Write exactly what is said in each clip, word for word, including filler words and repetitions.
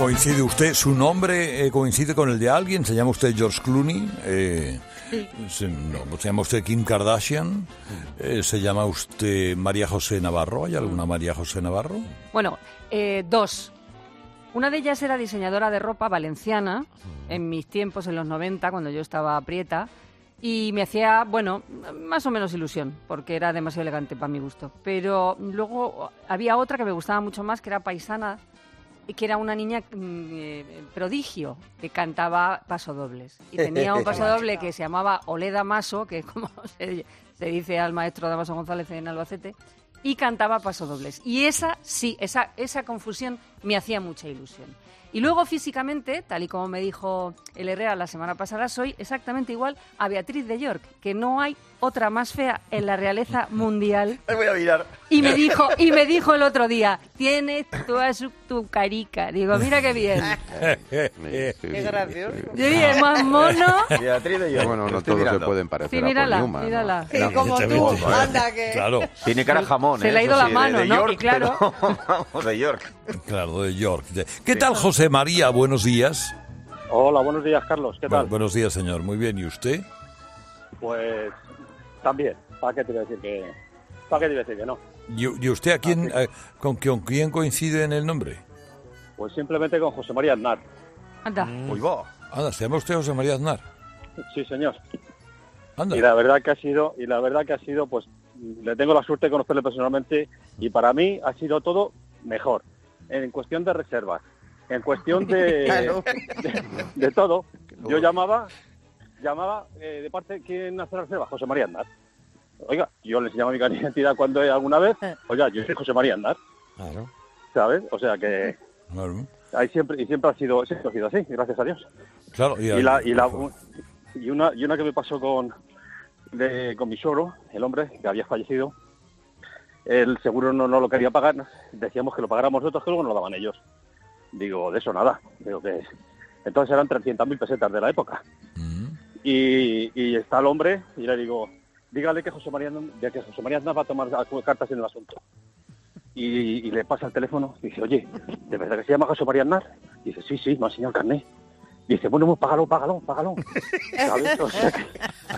¿Coincide usted, su nombre eh, coincide con el de alguien? ¿Se llama usted George Clooney? Eh, sí. se, no, ¿Se llama usted Kim Kardashian? Eh, ¿Se llama usted María José Navarro? ¿Hay alguna María José Navarro? Bueno, eh, dos. Una de ellas era diseñadora de ropa valenciana, en mis tiempos, en los noventa, cuando yo estaba prieta, y me hacía, bueno, más o menos ilusión, porque era demasiado elegante para mi gusto. Pero luego había otra que me gustaba mucho más, que era paisana, y que era una niña eh, prodigio, que cantaba pasodobles. Y tenía un pasodoble que se llamaba Olé Damaso, que es como se, se dice al maestro Damaso González en Albacete, y cantaba pasodobles. Y esa, sí, esa, esa confusión me hacía mucha ilusión. Y luego físicamente, tal y como me dijo el Herrera la semana pasada, soy exactamente igual a Beatriz de York, que no hay otra más fea en la realeza mundial. Me voy a mirar. Y me dijo, y me dijo el otro día, tienes toda su, tu carica. Digo, mira qué bien. Qué gracioso. Sí, es más mono. Beatriz de York. Bueno, no todos mirando. se pueden parecer Sí, mírala, a Paul Newman, mírala. ¿no? Sí, No, como tú, anda que... Claro, Tiene cara a jamón, Se ¿eh? le ha ido Eso la sí, mano, de ¿no? York, Y claro. pero- Vamos, de York. claro, de York. De- ¿Qué tal, José María? Buenos días. Hola, buenos días, Carlos. ¿Qué tal? Bu- buenos días, señor. Muy bien. ¿Y usted? Pues también. ¿Para qué te voy a decir que, ¿para qué te voy a decir que no? ¿Y, y usted a quién, Ah, eh, con, con quién coincide en el nombre? Pues simplemente con José María Aznar. Anda. Uy, va. Anda, ¿se llama usted José María Aznar? Sí, señor. Anda. Y la verdad que ha sido, y la verdad que ha sido, pues, le tengo la suerte de conocerle personalmente y para mí ha sido todo mejor. En cuestión de reservas, en cuestión de, Claro. de, de todo. Yo llamaba, llamaba eh, de parte de quién hace la reserva, José María Aznar. Oiga, yo les llamo mi carnet de identidad cuando alguna vez, oiga, yo soy José María Aznar, Claro. ¿sabes? O sea que Claro. ahí siempre y siempre ha sido, siempre ha sido así, gracias a Dios. Claro, Y la y la y una y una que me pasó con de, con mi suegro, el hombre que había fallecido. El seguro no, no lo quería pagar, decíamos que lo pagáramos nosotros, que luego no lo daban ellos. Digo, de eso nada. Digo que entonces eran trescientas mil pesetas de la época. Mm. Y, y está el hombre y le digo, dígale que José María de que José María Aznar va a tomar cartas en el asunto. Y, y le pasa el teléfono y dice, oye, ¿de verdad que se llama José María Aznar? Y dice, sí, sí, me ha enseñado el carnet. Y dice, bueno, pues págalo, págalo, págalo. ¿Sabes? O sea que...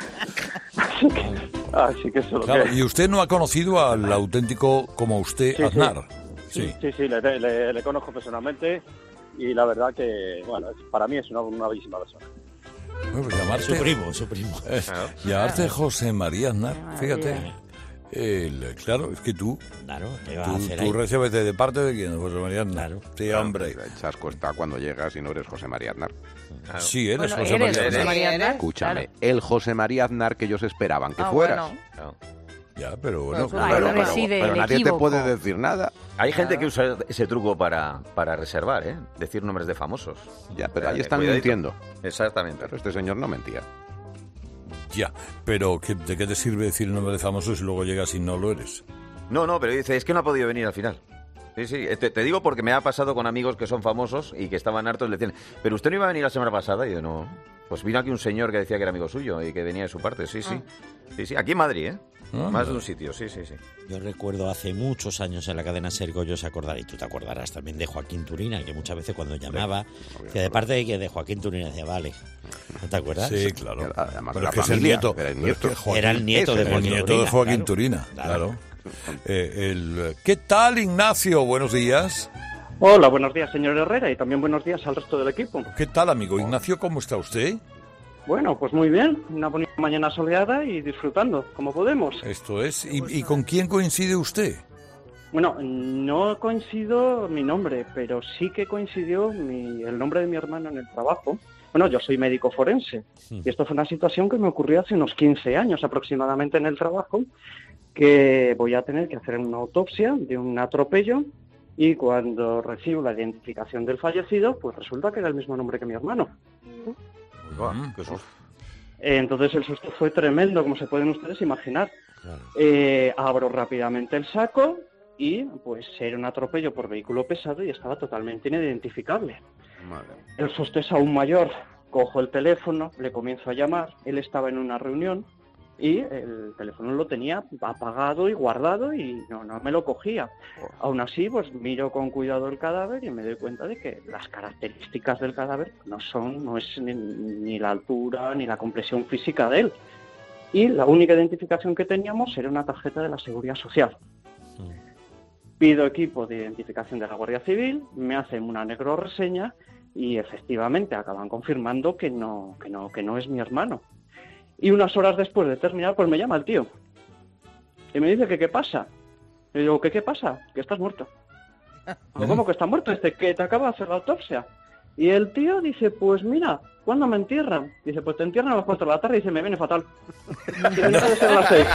Así que, así que eso es lo Claro, que... y usted no ha conocido al auténtico como usted, Sí, sí. Aznar. Sí, sí, sí, le, le- le conozco personalmente y la verdad que, bueno, es- para mí es una, una bellísima persona. Bueno, pues llamarse, Su primo, su primo. eh, llamarse José María Aznar, María. fíjate. El- claro, es que tú, Claro, ¿qué va a tú, hacer tú ahí? recibes de parte de quién, José María Aznar. Claro. Sí, hombre. El chasco está cuando llegas y no eres José María Aznar. Sí, eres Bueno, José eres María José Aznar. María Aznar. Escúchame, Claro. el José María Aznar que ellos esperaban que Ah, fueras. bueno. Ya, pero bueno. Pues, Ahí Pero, pero- reside pero el nadie equívoco. te puede decir nada. Hay gente que usa ese truco para, para reservar, ¿eh? Decir nombres de famosos. Ya, pero ahí Eh, están cuidadito. mintiendo. Exactamente. Pero este señor no mentía. Ya, pero ¿qué- ¿de qué te sirve decir el nombre de famoso si luego llegas y no lo eres? No, no, pero dice, es que no ha podido venir al final. Sí, sí, te, te digo porque me ha pasado con amigos que son famosos y que estaban hartos y le decían, pero usted no iba a venir la semana pasada. Y yo, no. Pues vino aquí un señor que decía que era amigo suyo y que venía de su parte, sí, sí. Sí, sí, aquí en Madrid, ¿eh? Ah, Más de no. un sitio, sí, sí, sí. Yo recuerdo hace muchos años en la cadena Ser Goyo se acordar, y tú te acordarás también de Joaquín Turina, que muchas veces cuando llamaba, que de parte de que de Joaquín Turina decía, vale, ¿no te acuerdas? Sí, claro. Además, Pero la es que es el familia, nieto. era el pero es que nieto. Joaquín- Era el nieto ese de era el Joaquín nieto Turina. de Joaquín claro. Turina, Claro. claro. Eh, el, ¿Qué tal, Ignacio? Buenos días. Hola, buenos días, señor Herrera, y también buenos días al resto del equipo. ¿Qué tal, amigo Ignacio? ¿Cómo está usted? Bueno, pues muy bien, una bonita mañana soleada y disfrutando, como podemos. Esto es. ¿Y, y con quién coincide usted? Bueno, no coincido mi nombre, pero sí que coincidió mi- el nombre de mi hermano en el trabajo. Bueno, yo soy médico forense y esto fue una situación que me ocurrió hace unos quince años aproximadamente en el trabajo, que voy a tener que hacer una autopsia de un atropello y cuando recibo la identificación del fallecido, pues resulta que era el mismo nombre que mi hermano. Mm. Qué susto. Eh, Entonces el susto fue tremendo, como se pueden ustedes imaginar. Claro. Eh, abro rápidamente el saco y pues era un atropello por vehículo pesado y estaba totalmente inidentificable. Madre. El susto es aún mayor. Cojo el teléfono, le comienzo a llamar, él estaba en una reunión y el teléfono lo tenía apagado y guardado y no, no me lo cogía. Aún así, pues miro con cuidado el cadáver y me doy cuenta de que las características del cadáver no son, no es ni, ni la altura ni la complexión física de él. Y la única identificación que teníamos era una tarjeta de la Seguridad Social. Pido equipo de identificación de la Guardia Civil, me hacen una necroreseña y efectivamente acaban confirmando que no, que no, que no es mi hermano. Y unas horas después de terminar, pues me llama el tío. Y me dice que qué pasa. Y digo, ¿qué qué pasa? Que estás muerto. ¿Cómo que está muerto? Dice, que te acaba de hacer la autopsia. Y el tío dice, pues mira, ¿cuándo me entierran? Dice, pues te entierran a las cuatro de la tarde. Y dice, me viene fatal. Dice, no puede ser a las seis.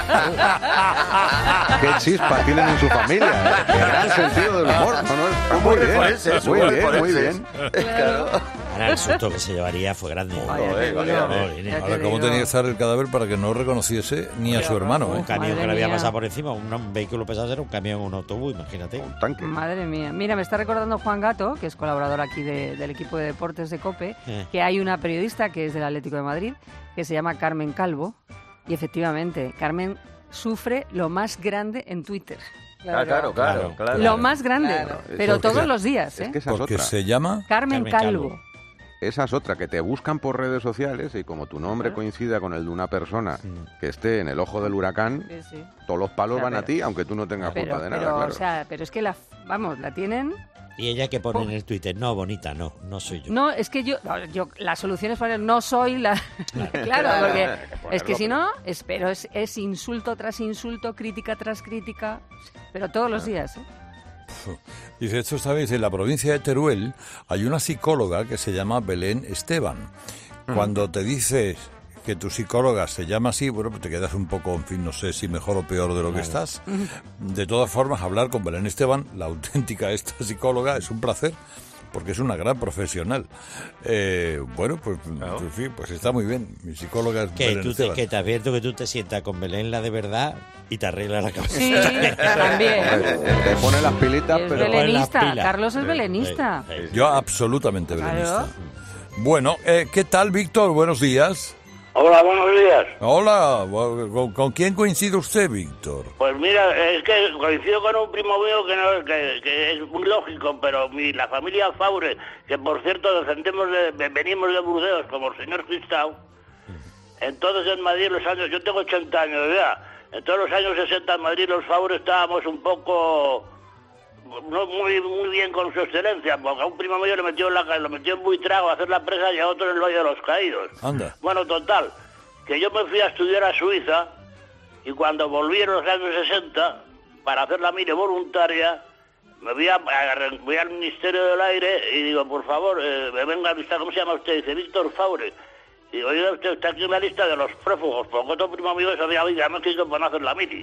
Qué chispa tienen en su familia. Qué gran sentido del humor. No, no, está muy bien. forenses, Muy muy bien, muy forenses. bien. Claro. Ahora el susto que se llevaría fue grande. Vaya, Joder, te vale, digo. vale. Joder, Ya te Ahora, ¿cómo digo. tenía que estar el cadáver para que no reconociese ni a su hermano? Un ¿eh? camión Madre que le había mía. pasado por encima, un, un vehículo pesado era un camión, un autobús, imagínate. Un tanque. Madre mía. Mira, me está recordando Juan Gato, que es colaborador aquí de- del equipo de deportes de COPE, Eh. que hay una periodista que es del Atlético de Madrid, que se llama Carmen Calvo, y efectivamente, Carmen sufre lo más grande en Twitter. Ah, claro, claro, claro. Lo más grande, Claro. pero Porque- todos los días, ¿eh? Es que esa es Porque otra. se llama... Carmen, Carmen Calvo. Calvo. Esa es otra, que te buscan por redes sociales y como tu nombre coincida con el de una persona que esté en el ojo del huracán, Sí, sí. todos los palos O sea, van a pero- ti, aunque tú no tengas Pero, culpa de nada, pero, claro. o sea, pero es que la, vamos, la tienen. Y ella que pone en el Twitter, no, bonita, no, no soy yo. No, es que yo, no, yo la solución es poner no soy la, claro, porque es que si no, es, pero es, es insulto tras insulto, crítica tras crítica, pero todos los días, ¿eh? Dice, esto está bien, dice, en la provincia de Teruel hay una psicóloga que se llama Belén Esteban. Cuando te dices que tu psicóloga se llama así, bueno, pues te quedas un poco, en fin, no sé si mejor o peor de lo que estás. De todas formas, hablar con Belén Esteban, la auténtica esta psicóloga, es un placer, porque es una gran profesional. Eh, bueno, pues, en fin, pues está muy bien. Mi psicóloga es Que, Belén tú te, Esteban. que te advierto que tú te sientas con Belén la de verdad y te arregla la cabeza. Sí, también. Te pone las pilitas, Es pero... Belén- belenista, pila. Carlos es belenista. Eh, eh, Yo absolutamente Claro. belenista. Bueno, eh, ¿qué tal, Víctor? Buenos días. Hola, buenos días. Hola, ¿con, con quién coincide usted, Víctor? Pues mira, es que coincido con un primo mío que, no, que, que es muy lógico, pero mi, la familia Faure, que por cierto descendemos de, venimos de Burdeos, como el señor Cristau, entonces en Madrid los años, yo tengo ochenta años de edad, en todos los años sesenta en Madrid los Faure estábamos un poco... no muy muy bien con su excelencia, porque a un primo mío le metió en la lo metió en Buitrago a hacer la presa y a otro en el Valle de los Caídos. Anda. Bueno, total, que yo me fui a estudiar a Suiza y cuando volví en los años sesenta para hacer la mire voluntaria, me voy, a, a- voy al Ministerio del Aire y digo, por favor, eh, me venga a visitar, ¿cómo se llama usted? Dice, Víctor Faure. Y digo, oiga, usted está aquí en la lista de los prófugos, porque otro primo mío se había ido a México para no hacer la mili.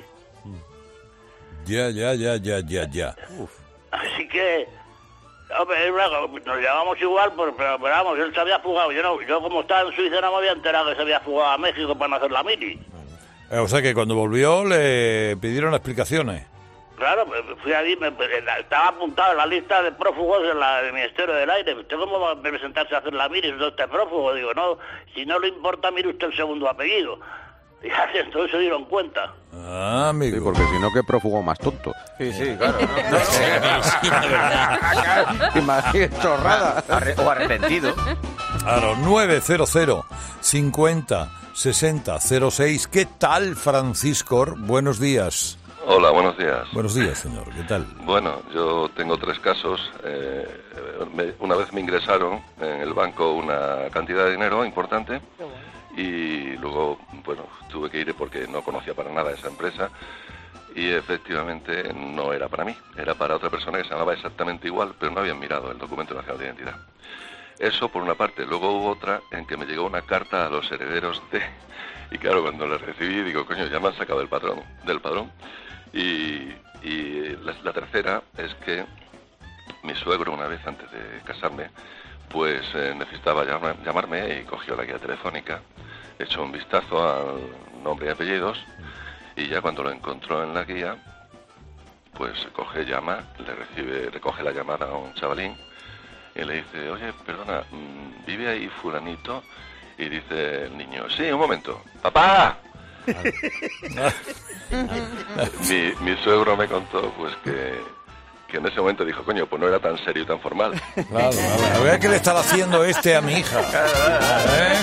Ya, ya, ya, ya, ya, ya. Así que, hombre, es una- nos llevamos igual, pero, pero, pero vamos, él se había fugado. Yo no, yo como estaba en Suiza no me había enterado que se había fugado a México para no hacer la mili. Eh, O sea que cuando volvió le pidieron explicaciones. Claro, me- me fui allí, me- me- la- estaba apuntado en la lista de prófugos de la, del Ministerio del Aire. ¿Usted cómo va a presentarse a hacer la mili si usted es prófugo? Digo, no, si no le importa, mire usted el segundo apellido. Y así, entonces se dieron cuenta. Ah, Sí, amigo. porque si no, qué prófugo más tonto. Sí, sí, claro. ¿no? sí, de verdad. Imagínate, chorrada. Arre- o arrepentido. Claro, nueve cero cero cincuenta sesenta cero seis. ¿Qué tal, Francisco? Buenos días. Hola, buenos días. Buenos días, señor. ¿Qué tal? Bueno, yo tengo tres casos. Eh, me- una vez me ingresaron en el banco una cantidad de dinero importante y luego, bueno, tuve que ir porque no conocía para nada esa empresa y efectivamente no era para mí, era para otra persona que se llamaba exactamente igual, pero no habían mirado el documento nacional de identidad. Eso por una parte. Luego hubo otra en que me llegó una carta a los herederos de... Y claro, cuando la recibí digo, coño, ya me han sacado del padrón. Del padrón. Y, y la, la tercera es que mi suegro, una vez antes de casarme, pues eh, necesitaba llamar, llamarme y cogió la guía telefónica, echó un vistazo al nombre y apellidos y ya cuando lo encontró en la guía, pues coge, llama, le recibe, recoge la llamada a un chavalín y le dice, oye, perdona, ¿vive ahí fulanito? Y dice el niño, sí, un momento, papá, mi, mi suegro me contó pues que, que en ese momento dijo, coño, pues no era tan serio y tan formal. Claro, a ver qué le está haciendo este a mi hija. ¿Eh?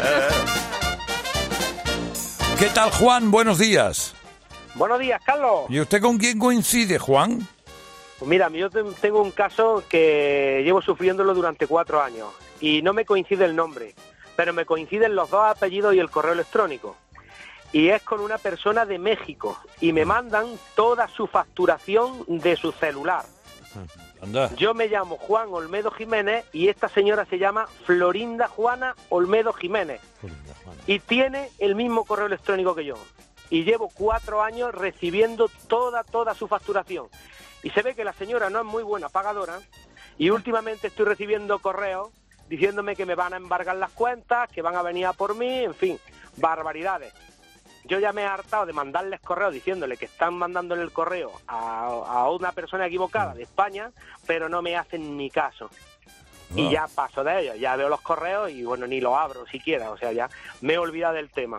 ¿Qué tal, Juan? Buenos días. Buenos días, Carlos. ¿Y usted con quién coincide, Juan? Pues mira, yo tengo un caso que llevo sufriéndolo durante cuatro años y no me coincide el nombre, pero me coinciden los dos apellidos y el correo electrónico. Y es con una persona de México y me mandan toda su facturación de su celular. Anda. Yo me llamo Juan Olmedo Jiménez y esta señora se llama Florinda Juana Olmedo Jiménez y tiene el mismo correo electrónico que yo. Y llevo cuatro años recibiendo toda, toda su facturación. Y se ve que la señora no es muy buena pagadora y últimamente estoy recibiendo correos diciéndome que me van a embargar las cuentas, que van a venir a por mí, en fin, barbaridades. Yo ya me he hartado de mandarles correos diciéndole que están mandándole el correo a, a una persona equivocada de España, pero no me hacen ni caso. No. Y ya paso de ellos, ya veo los correos y bueno, ni los abro siquiera, o sea, ya me he olvidado del tema.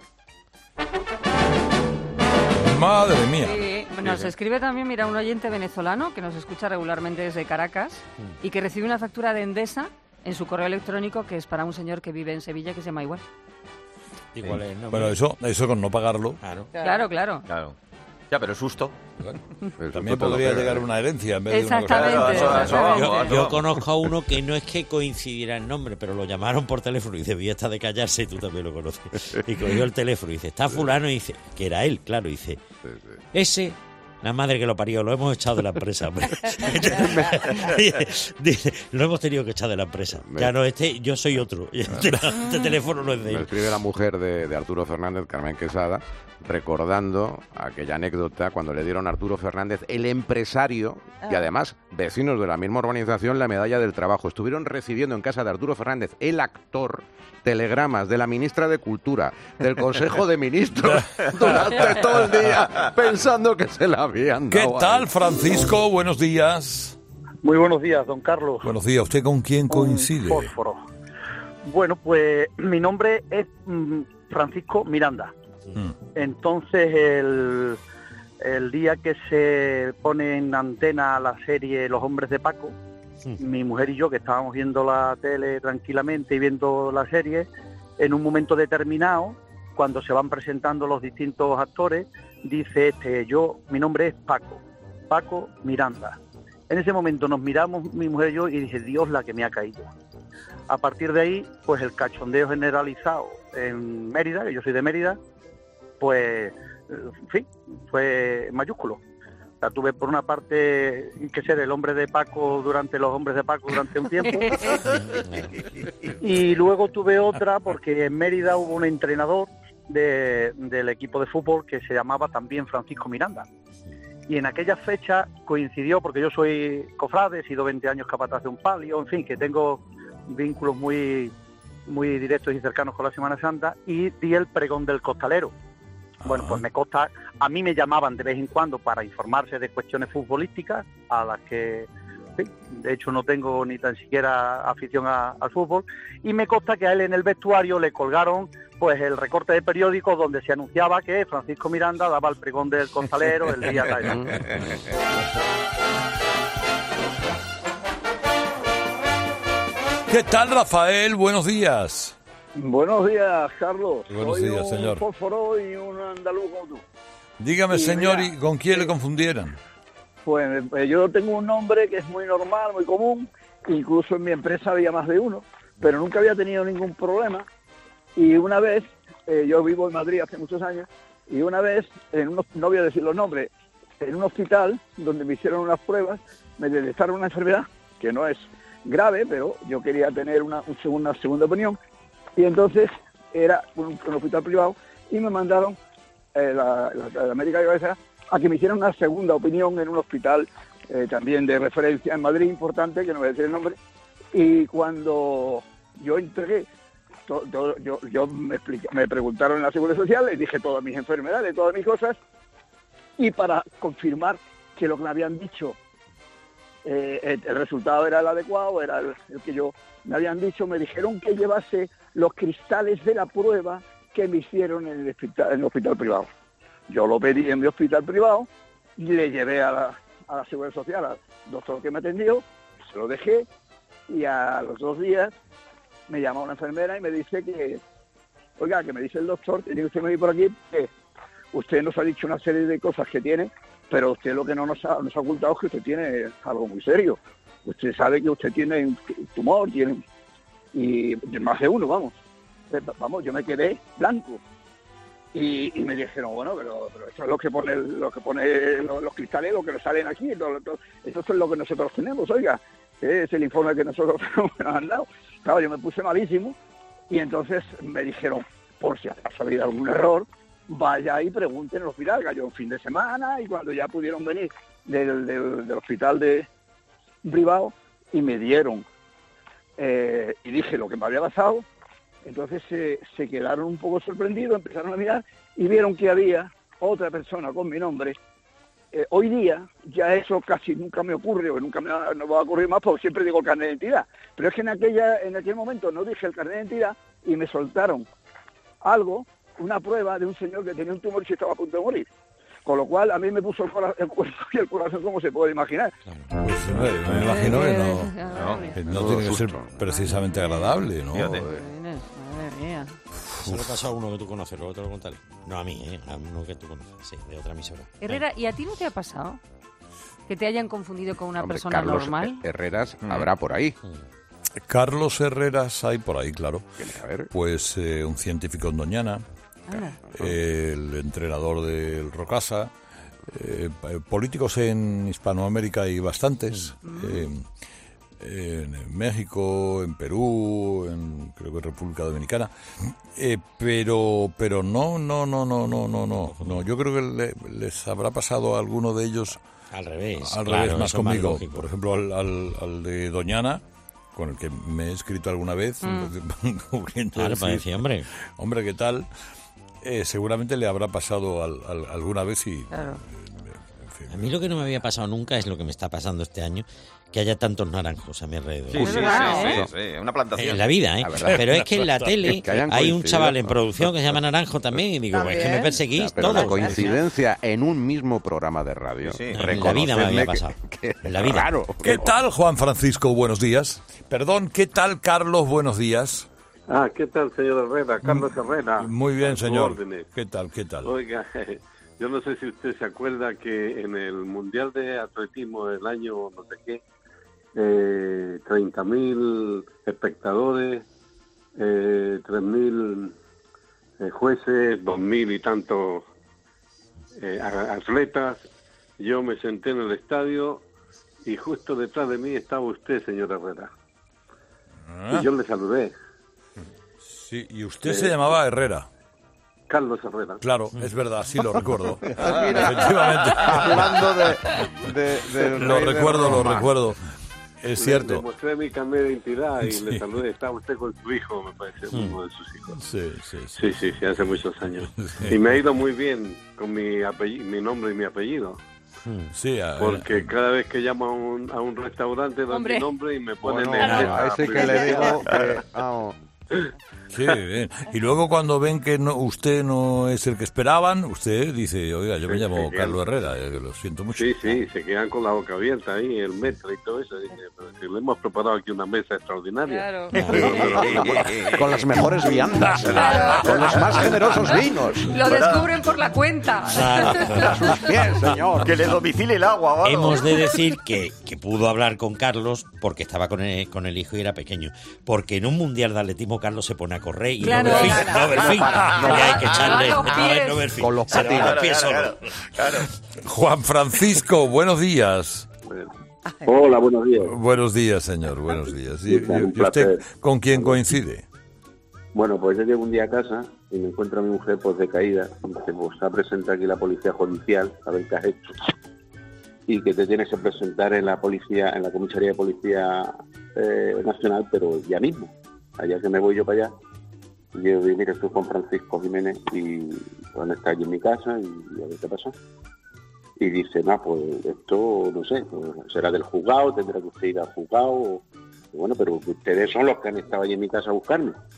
Madre mía. Sí, nos escribe también, mira, un oyente venezolano que nos escucha regularmente desde Caracas y que recibe una factura de Endesa en su correo electrónico que es para un señor que vive en Sevilla que se llama igual. Igual es el nombre. Bueno, eso, eso con no pagarlo. Claro. Claro, claro. Claro. Ya, pero susto. El También susto te lo podría pega, llegar ¿eh? una herencia en vez de una cosa. Exactamente. Claro, eso- eso- exactamente. Yo, yo conozco a uno que no es que coincidiera el nombre, pero lo llamaron por teléfono y dice, vi esta de callarse y tú también lo conoces. Y cogió el teléfono y dice, está fulano, y dice, que era él, claro, y dice, Sí, sí. ese, la madre que lo parió, lo hemos echado de la empresa, hombre. Dice, lo hemos tenido que echar de la empresa. Ya no, este, yo soy otro. Este, este teléfono no es de Me él. escribe la mujer de, de Arturo Fernández, Carmen Quesada, recordando aquella anécdota cuando le dieron a Arturo Fernández, el empresario, y además vecinos de la misma urbanización, la medalla del trabajo. Estuvieron recibiendo en casa de Arturo Fernández, el actor, telegramas de la ministra de Cultura, del Consejo de Ministros, durante todo el día, pensando que se la habían ¿Qué dado a tal, él. Francisco? Buenos días. Muy buenos días, don Carlos. Buenos días. ¿Usted con quién coincide? Un fósforo. Bueno, pues mi nombre es mm, Francisco Miranda. Mm. Entonces, el, el día que se pone en antena la serie Los Hombres de Paco, Sí. mi mujer y yo, que estábamos viendo la tele tranquilamente y viendo la serie, en un momento determinado, cuando se van presentando los distintos actores, dice este, yo, mi nombre es Paco, Paco Miranda. En ese momento nos miramos, mi mujer y yo, y dije, Dios, la que me ha caído. A partir de ahí, pues el cachondeo generalizado en Mérida, que yo soy de Mérida, pues, en fin, fue mayúsculo. O sea, tuve por una parte que ser el hombre de Paco durante los hombres de Paco durante un tiempo. Y luego tuve otra porque en Mérida hubo un entrenador de, del equipo de fútbol que se llamaba también Francisco Miranda. Y en aquella fecha coincidió, porque yo soy cofrade, he sido veinte años capataz de un palio, en fin, que tengo vínculos muy, muy directos y cercanos con la Semana Santa, y di el pregón del costalero. Bueno, pues me consta, a mí me llamaban de vez en cuando para informarse de cuestiones futbolísticas, a las que, sí, de hecho no tengo ni tan siquiera afición a- al fútbol, y me consta que a él en el vestuario le colgaron pues el recorte de periódicos donde se anunciaba que Francisco Miranda daba el pregón del costalero el día tal. ¿Qué tal, Rafael? Buenos días. Buenos días, Carlos. Buenos Soy días, un señor. fósforo y un andaluz como tú. Dígame, Sí, señor, mira, ¿y con quién le confundieran? Pues eh, yo tengo un nombre que es muy normal, muy común. Incluso en mi empresa había más de uno, pero nunca había tenido ningún problema. Y una vez, eh, yo vivo en Madrid hace muchos años, y una vez, en unos, no voy a decir los nombres, en un hospital donde me hicieron unas pruebas, me detectaron una enfermedad que no es grave, pero yo quería tener una, un seg- una segunda opinión. Y entonces era un, un hospital privado y me mandaron eh, la, la, la médica de cabeza a que me hicieran una segunda opinión en un hospital eh, también de referencia en Madrid, importante, que no voy a decir el nombre. Y cuando yo entregué, to, to, yo, yo me, expliqué, me preguntaron en la Seguridad Social, les dije todas mis enfermedades, todas mis cosas, y para confirmar que lo que me habían dicho, eh, el, el resultado era el adecuado, era el, el que yo me habían dicho, me dijeron que llevase los cristales de la prueba que me hicieron en el hospital, en el hospital privado. Yo lo pedí en mi hospital privado y le llevé a la, a la Seguridad Social, al doctor que me atendió, se lo dejé y a los dos días me llama una enfermera y me dice que, oiga, que me dice el doctor, tiene que usted venir por aquí, que usted nos ha dicho una serie de cosas que tiene, pero usted lo que no nos ha, nos ha ocultado es que usted tiene algo muy serio. Usted sabe que usted tiene un tumor, tiene y más de uno, vamos. Vamos, yo me quedé blanco. Y, y me dijeron, bueno, pero, pero eso es lo que pone, lo que pone los, los cristales, lo que nos salen aquí, todo, todo, eso es lo que nosotros tenemos, oiga, es el informe que nosotros nos han dado. Claro, yo me puse malísimo y entonces me dijeron, por si acaso ha habido algún error, vaya y pregunten en el hospital, cayó un fin de semana y cuando ya pudieron venir del, del, del hospital de privado y me dieron, eh, y dije lo que me había pasado. Entonces se, se quedaron un poco sorprendidos, empezaron a mirar y vieron que había otra persona con mi nombre. Eh, hoy día ya eso casi nunca me ocurre, o nunca me va, no va a ocurrir más, porque siempre digo el carnet de identidad. Pero es que en aquella en aquel momento no dije el carnet de identidad y me soltaron algo, una prueba de un señor que tenía un tumor y se estaba a punto de morir. Con lo cual a mí me puso el, cora- el cuerpo y el corazón como se puede imaginar. Pues me, me imagino que no, no, que no tiene que ser precisamente agradable, ¿no? Madre mía. Se lo pasa a uno que tú conoces, luego te lo contaré. No a mí, ¿eh? A uno que tú conoces, sí, de otra emisora. Herrera, ¿y a ti no te ha pasado que te hayan confundido con una Hombre, persona Carlos normal? Herreras mm. habrá por ahí. Carlos Herreras hay por ahí, claro. A ver. Pues eh, un científico en Doñana, eh, el entrenador del Rocasa, eh, políticos en Hispanoamérica hay bastantes. Mm. Eh, en México, en Perú, en creo que República Dominicana, eh, pero pero no no no no no no no no yo creo que le, les habrá pasado a alguno de ellos al revés, al claro, revés más conmigo, más por ejemplo al, al, al de Doñana, con el que me he escrito alguna vez. Mm. Claro, parecía, hombre, hombre, ¿qué tal? Eh, seguramente le habrá pasado al, al, alguna vez y claro. A mí lo que no me había pasado nunca es lo que me está pasando este año, que haya tantos naranjos a mi alrededor. Sí, sí, sí, sí, sí, una plantación. En la vida, ¿eh? Pero es que en la tele hay un chaval en producción que se llama Naranjo también y digo, ¿también? Es que me perseguís pero todo. La coincidencia en un mismo programa de radio. Sí, sí. En la vida me había pasado. Que, que, en la vida. Claro. ¿Qué tal, Juan Francisco? Buenos días. Perdón, ¿qué tal, Carlos? Buenos días. Ah, ¿qué tal, señor Herrera? Carlos Herrera. Muy bien, señor. ¿Qué tal, qué tal? Oiga, yo no sé si usted se acuerda que en el Mundial de Atletismo del año no sé qué, eh, treinta mil espectadores, eh, tres mil eh, jueces, dos mil y tantos eh, atletas. Yo me senté en el estadio y justo detrás de mí estaba usted, señor Herrera. Ah. Y yo le saludé. Sí, y usted eh, se llamaba Herrera. Carlos Herrera. Claro, es verdad, sí lo recuerdo. Efectivamente. Hablando de... de, de lo recuerdo, lo recuerdo. Es cierto. Le, le mostré mi carnet de identidad y sí. Le saludé. Estaba usted con su hijo, me parece, mm. uno de sus hijos. Sí, sí, sí. Sí, sí, sí, hace muchos años. Sí. Y me ha ido muy bien con mi apellido, mi nombre y mi apellido. Sí, a, porque a, cada vez que llamo a un, a un restaurante doy mi nombre y me ponen... Bueno, el, a ese que le digo que... Oh. Sí, bien. Y luego cuando ven que no, usted no es el que esperaban, usted dice, oiga, yo me llamo Carlos Herrera, eh, lo siento mucho. Sí, sí, se quedan con la boca abierta ahí, el metro y todo eso. Dice, pero si le hemos preparado aquí una mesa extraordinaria. Claro. Pero, pero, pero, con las mejores viandas, claro. Con los más generosos vinos. Lo descubren por la cuenta. A sus pies, señor. Que le domicile el agua. ¿Vale? Hemos de decir que, que pudo hablar con Carlos porque estaba con el, con el hijo y era pequeño. Porque en un mundial de atletismo Carlos se pone a correr y claro, no ver fin, claro. no ver fin. No, no, hay que echarle no, no, no ver fin. Con los patines. Claro, pies claro, claro. Juan Francisco, buenos días. Hola, buenos días. Buenos días, señor, buenos días. ¿Y, y usted con quién coincide? Bueno, pues yo llego un día a casa y me encuentro a mi mujer pues decaída. Y dice, pues ha presentado aquí la policía judicial, a ver qué has hecho. Y que te tienes que presentar en la policía, en la comisaría de policía eh, nacional, pero ya mismo. Allá que me voy yo para allá, y yo digo, mira, estoy con Francisco Jiménez y bueno, está allí en mi casa y, y a ver qué pasa. Y dice, no, pues esto, no sé, pues, será del juzgado, tendrá que usted ir al juzgado. Y bueno, pero ustedes son los que han estado allí en mi casa a buscarme.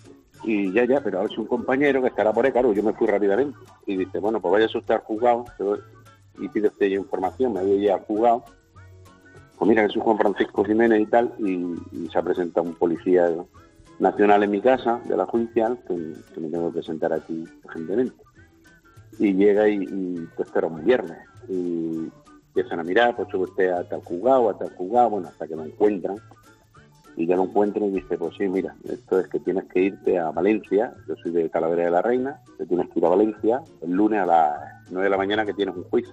Y ya, ya, pero ahora es un compañero que estará por ahí, claro, yo me fui rápidamente. Y dice, bueno, pues vaya usted al juzgado y pide usted información, me voy ya al juzgado. Pues mira, que soy Juan Francisco Jiménez y tal, y, y se ha presentado un policía nacional en mi casa, de la judicial, que, que me tengo que presentar aquí urgentemente. Y llega y, y te espera un viernes. Y empiezan a mirar, pues sube usted a tal juzgado, a tal juzgado, bueno, hasta que lo encuentran. Y ya lo encuentran y dice, pues sí, mira, esto es que tienes que irte a Valencia, yo soy de Talavera de la Reina, te tienes que ir a Valencia el lunes a las nueve de la mañana que tienes un juicio.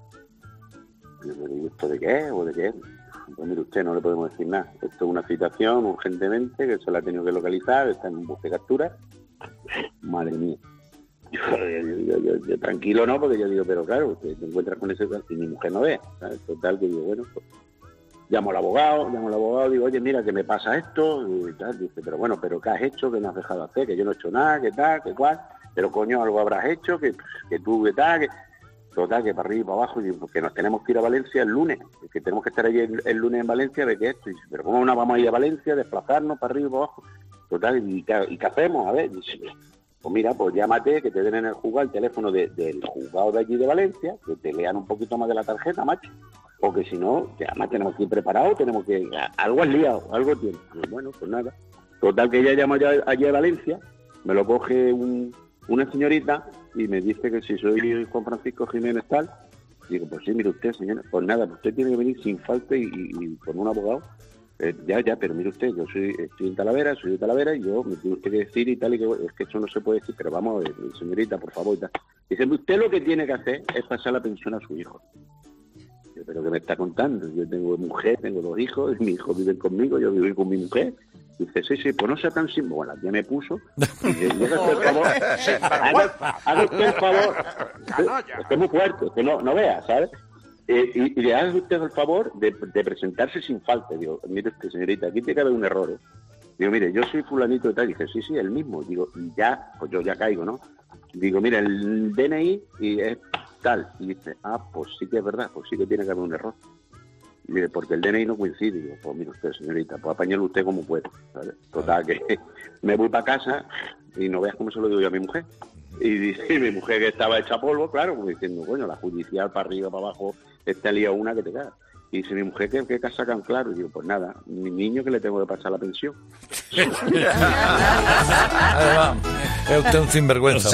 Y yo le digo, ¿esto de qué es o de qué es? Pues mire usted, no le podemos decir nada. Esto es una citación urgentemente, que se la ha tenido que localizar, está en un bus de captura. Madre mía. Yo, yo, yo, yo, yo tranquilo no, porque yo digo, pero claro, usted te encuentras con ese y mi mujer no ve. ¿Sabes? Total, que digo, bueno, pues llamo al abogado, llamo al abogado, digo, oye, mira, que me pasa esto, y tal. Dice, pero bueno, pero ¿qué has hecho? ¿Qué no has dejado hacer? Que yo no he hecho nada, que tal, que cual. Pero coño, algo habrás hecho, que, que tú, que tal, que... Total, que para arriba y para abajo, y digo, porque nos tenemos que ir a Valencia el lunes, que tenemos que estar allí el, el lunes en Valencia, de que esto, y dice, pero ¿cómo no vamos a ir a Valencia, desplazarnos para arriba y para abajo? Total, ¿y qué, y qué hacemos? A ver, dice, pues mira, pues llámate, que te den en el juzgado el teléfono de, del juzgado de allí de Valencia, que te lean un poquito más de la tarjeta, macho, porque si no, que además tenemos que ir preparados, tenemos que, algo has liado, algo tiene. Y bueno, pues nada, total, que ella llama allá, allá de Valencia, me lo coge un... una señorita y me dice que si soy Juan Francisco Jiménez tal, digo, pues sí, mire usted, señora, pues nada, pues usted tiene que venir sin falta y, y, y con un abogado, eh, ya, ya, pero mire usted, yo soy estoy en Talavera, soy de Talavera y yo me tiene usted que decir y tal, y que es que eso no se puede decir, pero vamos, eh, señorita, por favor, y tal. Dice, usted lo que tiene que hacer es pasar la pensión a su hijo. Yo, pero ¿qué me está contando? Yo tengo mujer, tengo dos hijos, mis hijos viven conmigo, yo vivo con mi mujer. Dice, sí, sí, pues no sea tan simple. Bueno, ya me puso. Y dice, hágase el favor. Haga usted el favor. Es que es muy fuerte, que no, no vea, ¿sabes? Eh, y, y le haga usted el favor de, de presentarse sin falta. Digo, mire usted, señorita, aquí tiene que haber un error. ¿eh? Digo, mire, yo soy fulanito de tal. Dice, sí, sí, el mismo. Digo, y ya, pues yo ya caigo, ¿no? Digo, mire, el D N I y es tal. Y dice, ah, pues sí que es verdad, pues sí que tiene que haber un error. Mire, porque el D N I no coincide. Digo, pues mire usted, señorita, pues apañarlo usted como puede, ¿sabes? Total, que me voy para casa y no veas cómo se lo digo yo a mi mujer. Y dice mi mujer, que estaba hecha polvo, claro, como diciendo, coño, la judicial para arriba, para abajo, está lía una que te caga. Y dice mi mujer, ¿qué, qué sacan claro? Y digo, pues nada, mi niño que le tengo que pasar la pensión. Además, es usted un sinvergüenza.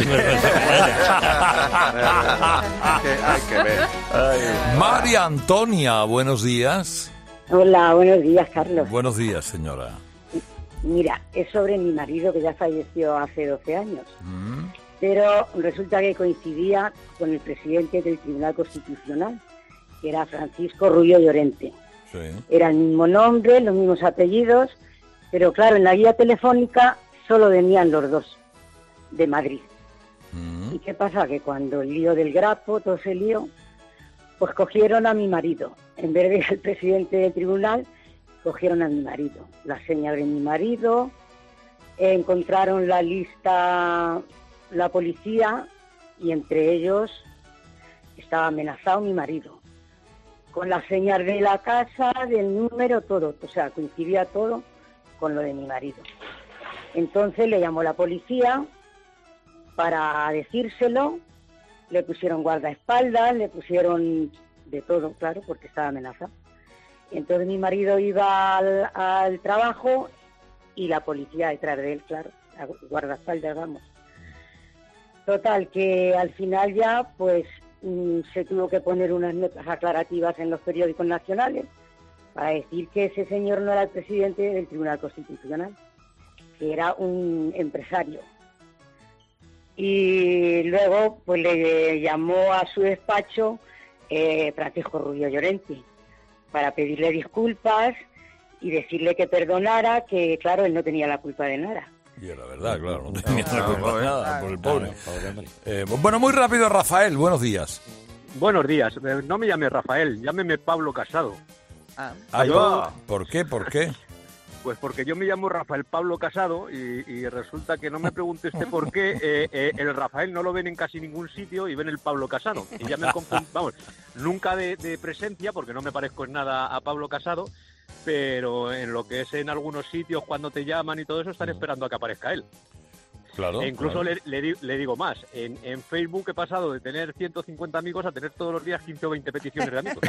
Hay que ver. María Antonia, buenos días. Hola, buenos días, Carlos. Buenos días, señora. Mira, es sobre mi marido que ya falleció hace doce años. Mm. Pero resulta que coincidía con el presidente del Tribunal Constitucional, que era Francisco Rubio Llorente. Sí. Era el mismo nombre, los mismos apellidos, pero claro, en la guía telefónica solo venían los dos, de Madrid. Mm. ¿Y qué pasa? Que cuando el lío del grapo, todo ese lío, pues cogieron a mi marido. En vez de el presidente del tribunal, cogieron a mi marido. La señal de mi marido, eh, encontraron la lista, la policía, y entre ellos estaba amenazado mi marido. Con la señal de la casa, del número, todo. O sea, coincidía todo con lo de mi marido. Entonces le llamó la policía para decírselo, le pusieron guardaespaldas, le pusieron de todo, claro, porque estaba amenazado. Entonces mi marido iba al, al trabajo y la policía detrás de él, claro, guardaespaldas, vamos. Total, que al final ya, pues, mmm, se tuvo que poner unas notas aclarativas en los periódicos nacionales para decir que ese señor no era el presidente del Tribunal Constitucional, que era un empresario. Y luego, pues, le llamó a su despacho eh, Francisco Rubio Llorente para pedirle disculpas y decirle que perdonara, que, claro, él no tenía la culpa de nada. Y era verdad, claro, no tenía la culpa de nada, por el pobre. Eh, bueno, muy rápido, Rafael, buenos días. Buenos días, no me llame Rafael, llámeme Pablo Casado. Ah, ah yo, ¿por qué? ¿Por qué? Pues porque yo me llamo Rafael Pablo Casado y, y resulta que no me pregunte usted por qué eh, eh, el Rafael no lo ven en casi ningún sitio y ven el Pablo Casado. Y ya me confundo, vamos, nunca de, de presencia porque no me parezco en nada a Pablo Casado, pero en lo que es en algunos sitios cuando te llaman y todo eso están esperando a que aparezca él. Claro, e incluso claro. le, le, di- le digo más, en, en Facebook he pasado de tener ciento cincuenta amigos a tener todos los días quince o veinte peticiones de amigos.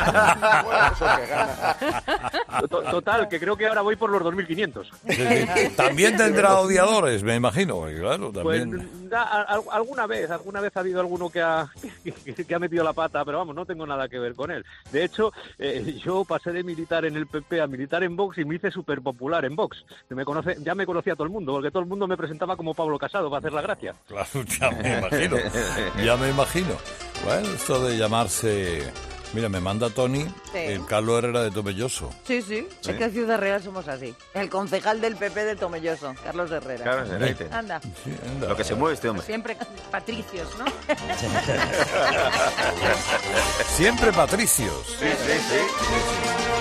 To- Total, que creo que ahora voy por los dos mil quinientos. Sí, sí. También tendrá odiadores, me imagino, porque, claro, Pues también... da- a- a- alguna vez, alguna vez ha habido alguno que ha, que, que ha metido la pata, pero vamos, no tengo nada que ver con él. De hecho, eh, yo pasé de militar en el P P a militar en Vox y me hice súper popular en Vox. Me conoce, ya me conocía todo el mundo, porque todo el mundo me presentaba como Pablo Casado para hacer la gracia. Claro, ya me imagino, ya me imagino. Bueno, esto de llamarse... Mira, me manda Tony, Sí. el Carlos Herrera de Tomelloso. Sí, sí, Sí. es que en Ciudad Real somos así. El concejal del P P de Tomelloso, Carlos Herrera. Carlos Herrera. Anda. Sí, anda. Lo que se mueve este hombre. Siempre patricios, ¿no? Siempre patricios. Sí, sí, sí.